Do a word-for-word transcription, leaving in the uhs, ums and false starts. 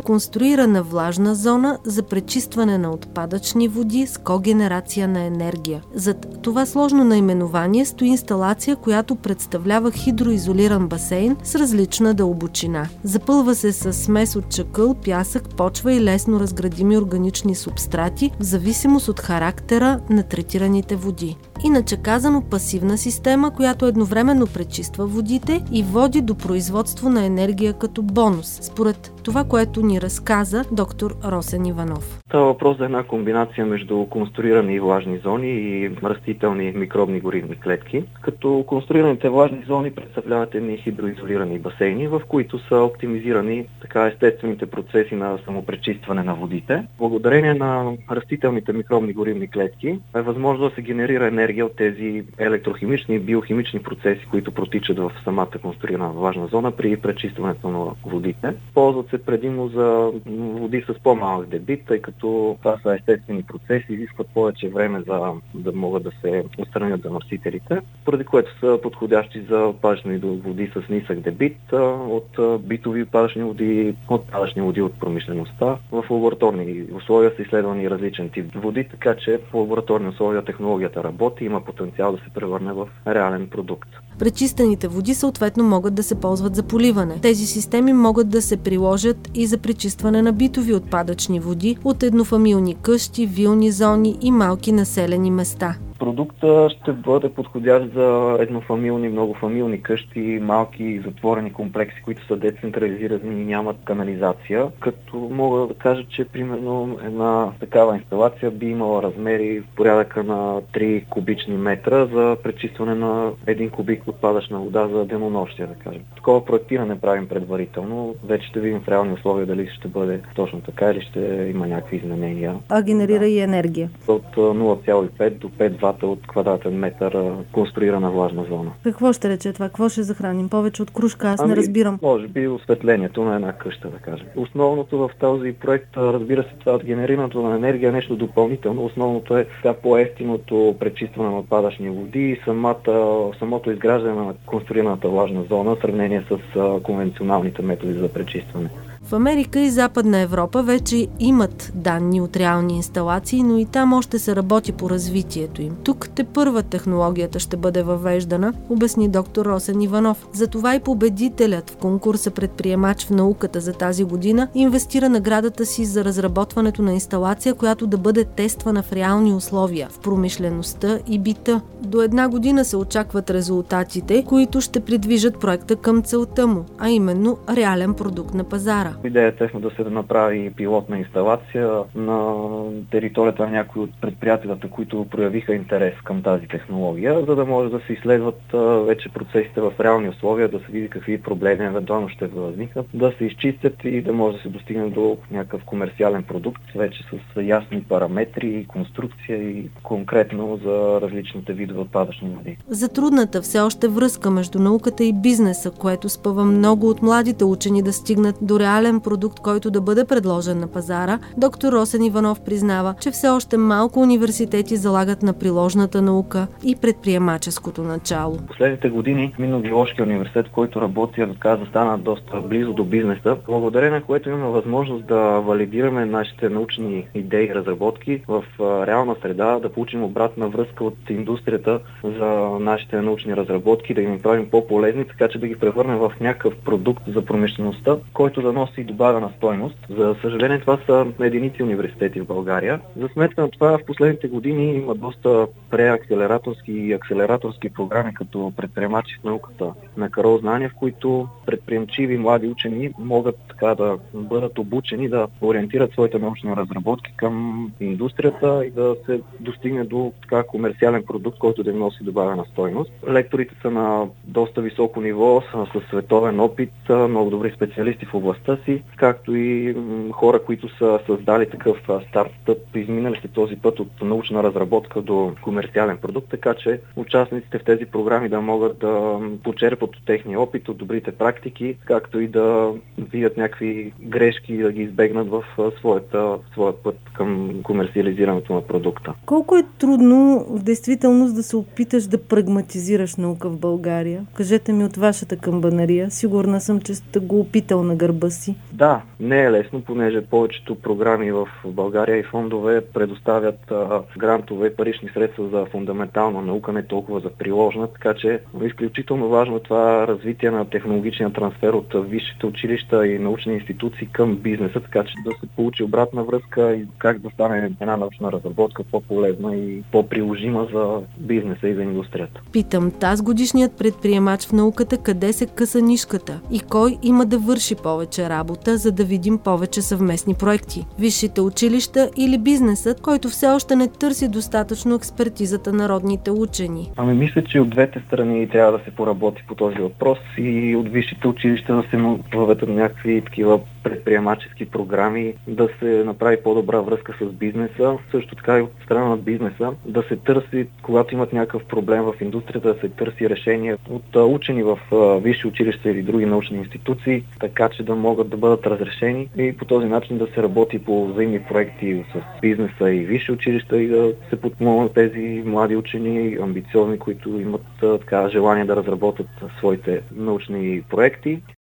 конструирана влажна зона за пречистване на отпадъчни води с когенерация на енергия. Зад това сложно наименование стои инсталация, която представлява хидроизолиран басейн с различна дълбочина. Запълва се с смес от чакъл, пясък, почва и лесно разградими органични субстрати в зависимост от характера на третираните води. Иначе казано, пасивна система, която едновременно пречиства водите и води до производство на енергия като бонус, според това, което ни разказа доктор Росен Иванов. Това е въпрос за една комбинация между конструирани и влажни зони и растителни микробни горивни клетки, като конструираните влажни зони представляват едни хидроизолирани басейни, в които са оптимизирани така естествените процеси на самопречистване на водите. Благодарение на растителните микробни горивни клетки е възможно да се генерира енергия от тези електрохимични и биохимични процеси, които протичат в самата конструирана влажна зона при пречистването на водите. Ползват се предимно за води с по-малък дебит, тъй като това са естествени процеси, изискват повече време за да могат да се отстранят замърсителите, поради което са подходящи за отпадъчни води с нисък дебит, от битови отпадъчни води, отпадъчни води от промишлеността. В лабораторни условия са изследвани различен тип води, така че в лабораторни условия технологията работи и има потенциал да се превърне в реален продукт. Пречистените води съответно могат да се ползват за поливане. Тези системи могат да се приложат и за пречистване на битови отпадъчни води от еднофамилни къщи, вилни зони и малки населени места. Продуктът ще бъде подходящ за еднофамилни, многофамилни къщи, малки затворени комплекси, които са децентрализирани и нямат канализация. Като мога да кажа, че примерно една такава инсталация би имала размери в порядъка на три кубични метра за пречистване на един кубик отпадъчна вода за денонощие, да кажем. Такова проектиране правим предварително. Вече ще видим в реални условия дали ще бъде точно така или ще има някакви изменения. А генерира да. и енергия? От нула цяло и пет до пет вата от квадратен метър конструирана влажна зона. Какво ще рече това? Какво ще захраним? Повече от кружка? Аз ами, не разбирам. Може би осветлението на една къща, да кажем. Основното в този проект, разбира се, това от генерирането на енергия е нещо допълнително. Основното е така по-евтиното пречистване на отпадъчни води и самата, самото изграждане на конструираната влажна зона в сравнение с а, конвенционалните методи за пречистване. В Америка и Западна Европа вече имат данни от реални инсталации, но и там още се работи по развитието им. Тук тепърва технологията ще бъде въвеждана, обясни доктор Росен Иванов. Затова и победителят в конкурса Предприемач в науката за тази година инвестира наградата си за разработването на инсталация, която да бъде тествана в реални условия, в промишлеността и бита. До една година се очакват резултатите, които ще придвижат проекта към целта му, а именно реален продукт на пазара. Идеята е да се направи пилотна инсталация на територията на някои от предприятията, които проявиха интерес към тази технология, за да може да се изследват вече процесите в реални условия, да се види какви проблеми евентуално ще възникнат, да се изчистят и да може да се достигне до някакъв комерциален продукт, вече с ясни параметри, конструкция и конкретно за различните видове отпадъчни води. За трудната все още връзка между науката и бизнеса, което спъва много от младите учени да стигнат до реален продукт, който да бъде предложен на пазара, доктор Росен Иванов признава, че все още малко университети залагат на приложната наука и предприемаческото начало. Последните години Минно-геоложкия университет, в който работя, да стана доста близо до бизнеса, благодарение на което имаме възможност да валидираме нашите научни идеи и разработки в реална среда, да получим обратна връзка от индустрията за нашите научни разработки, да ги направим по-полезни, така че да ги превърнем в някакъв продукт за промишлеността, който да носи и добавена стойност. За съжаление, това са единици университети в България. За сметка на това, в последните години има доста преакселераторски и акселераторски програми, като предприемачи в науката на Карол Знания, в които предприемчиви млади учени могат така да бъдат обучени да ориентират своите научни разработки към индустрията и да се достигне до така комерциален продукт, който да им носи добавена стойност. Лекторите са на доста високо ниво, са със световен опит, много добри специалисти в областта си, както и хора, които са създали такъв стартъп, изминали се този път от научна разработка до комерциален продукт, така че участниците в тези програми да могат да почерпат от техния опит, от добрите практики, както и да видят някакви грешки и да ги избегнат в своята, своя път към комерциализирането на продукта. Колко е трудно в действителност да се опиташ да прагматизираш наука в България? Кажете ми от вашата камбанария. Сигурна съм, че сте го опитал на гърба си. Да, не е лесно, понеже повечето програми в България и фондове предоставят а, грантове и парични средства за фундаментална наука, не толкова за приложна, така че е изключително важно това развитие на технологичния трансфер от висшите училища и научни институции към бизнеса, така че да се получи обратна връзка и как да стане една научна разработка по-полезна и по-приложима за бизнеса и за индустрията. Питам, таз годишният предприемач в науката къде се къса нишката и кой има да върши повече работа, за да видим повече съвместни проекти? Висшите училища или бизнесът, който все още не търси достатъчно експертизата на родните учени? Ами мисля, че от двете страни трябва да се поработи по този въпрос и от висшите училища да се въведат някакви такива предприемачески програми, да се направи по-добра връзка с бизнеса, също така и от страна на бизнеса, да се търси, когато имат някакъв проблем в индустрията, да се търси решение от учени в висши училища или други научни институции, така че да могат да бъдат разрешени и по този начин да се работи по взаимни проекти с бизнеса и висши училища и да се подпомогнат тези млади учени, амбициозни, които имат така желание да разработят своите научни проекти.